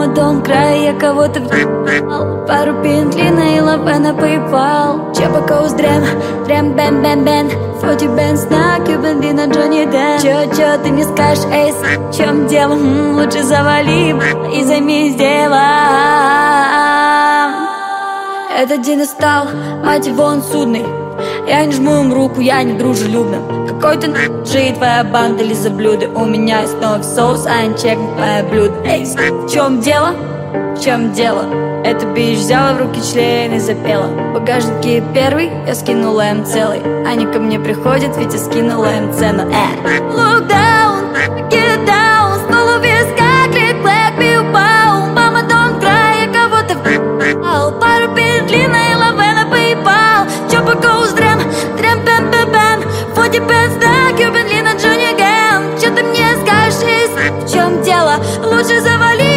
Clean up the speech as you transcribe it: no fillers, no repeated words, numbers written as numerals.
Мама, don't cry, я кого-то въебал. Пару пинтлина и лапа на PayPal. Чебакоус дрем, дрем, бэм, бэм, бэм. Фоти бэн, снак, юбен, дина, Джонни Дэн. Чё, ты не скажешь, эйс, в чем дело? Лучше завали и займись делом. Этот день настал, мать его, он судный. Я не жму им руку, я не дружелюбна. Какой-то нахуй твоя банда лизоблюды. У меня есть новый соус, а не чек твое блюдо. Эй, в чем дело? В чем дело? Эта бич взяла в руки член и запела. В багажнике первый, я скинула им целый. Они ко мне приходят, ведь я скинула им цену. Look down, get down. С полу виска, клик, блэк, бил, бау. Мама, don't cry, я кого-то въебал. Пару пинтлина и лаве на PayPal. Чопа-коус дрем, дрем, бэм, бэм, бэм. Фоти бэнс, так, юбен, лина, Джонни Ген. Чё ты мне скажешь, в чем дело? Лучше завали